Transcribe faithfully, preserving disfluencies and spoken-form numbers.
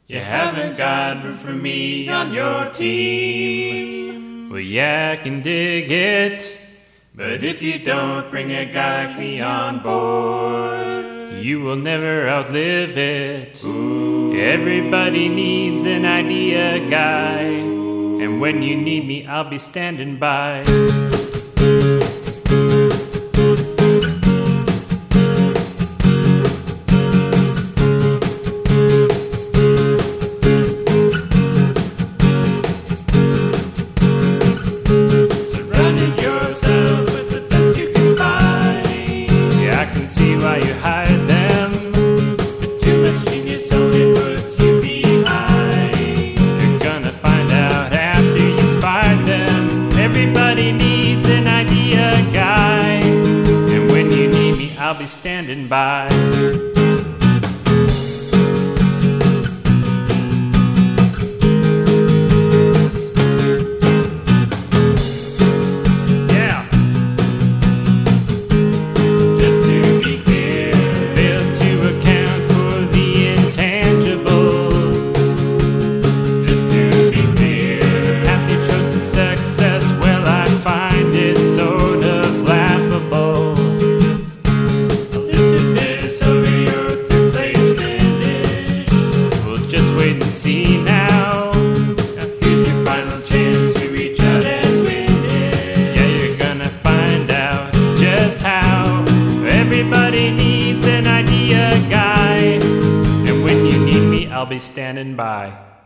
You haven't got room for me on your team. Well, yeah, I can dig it. But if you don't bring a guy like me on board, you will never outlive it. Ooh. Everybody needs an idea guy, and when you need me, I'll be standing by. See why you hide them. Too much genius only puts you behind. You're gonna find out after you find them. Everybody needs an idea guy, and when you need me, I'll be standing by. See now, here's your final chance to reach out and win it. Yeah, you're gonna find out just how. Everybody needs an idea guy, and when you need me, I'll be standing by.